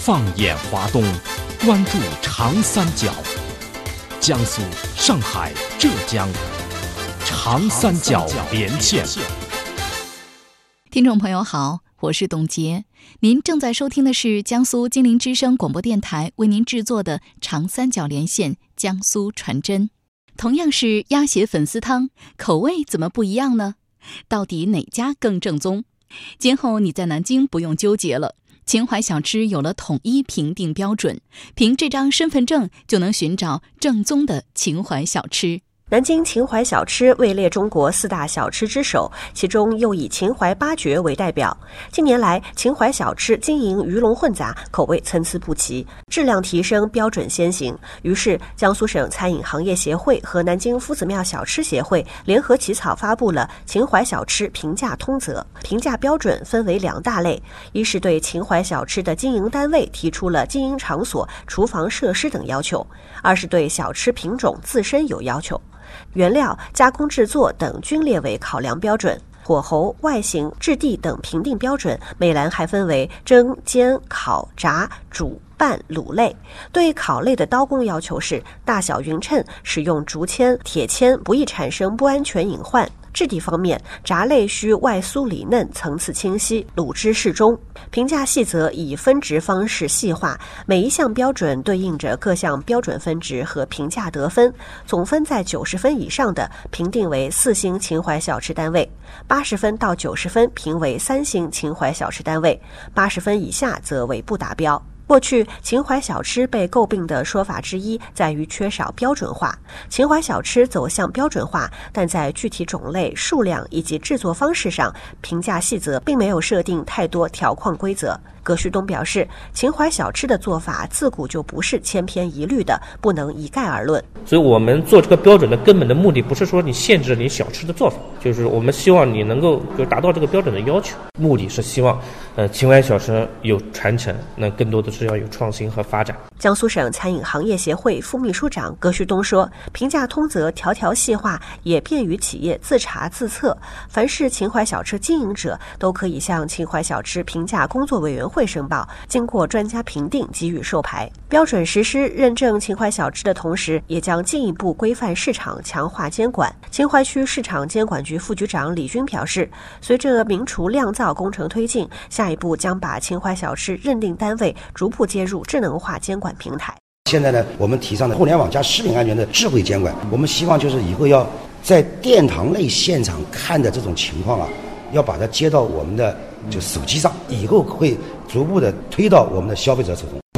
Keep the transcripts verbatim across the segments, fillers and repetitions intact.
放眼华东，关注长三角，江苏、上海、浙江，长三角连线。 听众朋友好，我是董洁，您正在收听的是江苏金陵之声广播电台为您制作的长三角连线江苏传真。同样是鸭血粉丝汤，口味怎么不一样呢？到底哪家更正宗？今后你在南京不用纠结了，秦淮小吃有了统一评定标准，凭这张身份证就能寻找正宗的秦淮小吃。 南京秦淮小吃位列中国四大小吃之首，其中又以秦淮八绝为代表。近年来，秦淮小吃经营鱼龙混杂，口味参差不齐，质量提升，标准先行。于是，江苏省餐饮行业协会和南京夫子庙小吃协会联合起草发布了《秦淮小吃评价通则》。评价标准分为两大类，一是对秦淮小吃的经营单位提出了经营场所、厨房设施等要求；二是对小吃品种自身有要求。原料、加工制作等均列为考量标准，火候、外形、质地等评定标准，每栏还分为蒸、煎、烤、炸、煮、拌、卤类。对烤类的刀工要求是大小匀称，使用竹签、铁签，不易产生不安全隐患。质地方面，炸类需外酥里嫩，层次清晰，卤汁适中。评价细则以分值方式细化，每一项标准对应着各项标准分值和评价得分，总分在九十分以上的评定为四星秦淮小吃单位，八十分到九十分评为三星秦淮小吃单位，八十分以下则为不达标。过去，秦淮小吃被诟病的说法之一在于缺少标准化。秦淮小吃走向标准化，但在具体种类、数量以及制作方式上，评价细则并没有设定太多条框规则。葛旭东表示，秦淮小吃的做法自古就不是千篇一律的，不能一概而论。 所以我们做这个标准的根本的目的不是说你限制你小吃的做法，就是我们希望你能够就达到这个标准的要求。目的是希望呃秦淮小吃有传承，那更多的是要有创新和发展。 江苏省餐饮行业协会副秘书长葛旭东说，评价通则条条细化，也便于企业自查自测。凡是秦淮小吃经营者都可以向秦淮小吃评价工作委员会申报，经过专家评定给予授牌。标准实施认证秦淮小吃的同时，也将进一步规范市场，强化监管。秦淮区市场监管局副局长李军表示，随着名厨酿造工程推进，下一步将把秦淮小吃认定单位逐步接入智能化监管平台。 现在呢，我们提倡的互联网加食品安全的智慧监管，我们希望就是以后要在殿堂类现场看的这种情况啊，要把它接到我们的就手机上，以后会逐步的推到我们的消费者手中。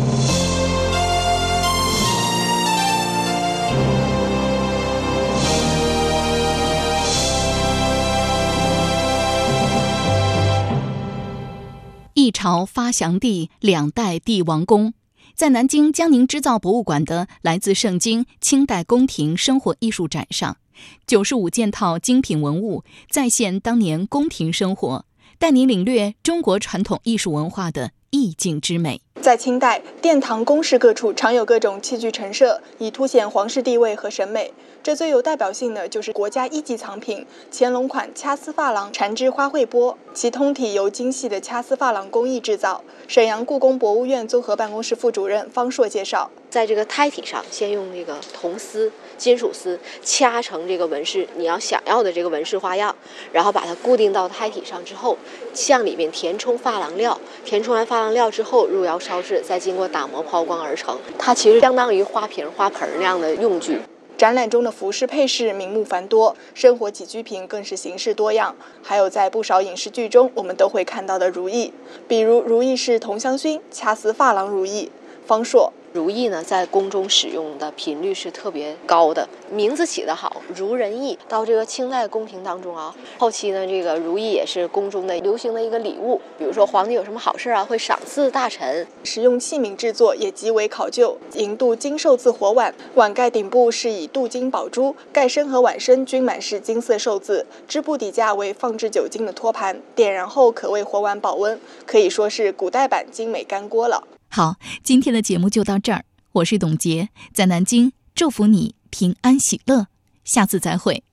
一朝发祥地，两代帝王宫。在南京江宁织造博物馆的来自圣经清代宫廷生活艺术展上，九十五件套精品文物再现当年宫廷生活，带您领略中国传统艺术文化的意境之美。 在清代，殿堂宫室各处常有各种器具陈设，以凸显皇室地位和审美。这最有代表性的就是国家一级藏品乾隆款掐丝珐琅缠枝花卉钵，其通体由精细的掐丝珐琅工艺制造。沈阳故宫博物院综合办公室副主任方硕介绍， 在这个胎体上先用那个铜丝、金属丝掐成这个纹饰，你要想要的这个纹饰花样，然后把它固定到胎体上之后，向里面填充珐琅料，填充完珐琅料之后入窑烧制，再经过打磨抛光而成。它其实相当于花瓶、花盆那样的用具。 展览中的服饰配饰名目繁多，生活起居品更是形式多样，还有在不少影视剧中我们都会看到的如意，比如如意是同香薰、掐丝珐琅如意。方硕， 如意呢，在宫中使用的频率是特别高的，名字起得好，如人意。到这个清代宫廷当中啊，后期呢，这个如意也是宫中的流行的一个礼物。比如说皇帝有什么好事啊，会赏赐大臣。 使用器皿制作也极为考究，银镀金寿字火碗，碗盖顶部是以镀金宝珠，盖身和碗身均满是金色寿字，织布底架为放置酒精的托盘，点燃后可为火碗保温，可以说是古代版精美干锅了。 好，今天的节目就到这儿，我是董洁，在南京祝福你平安喜乐，下次再会。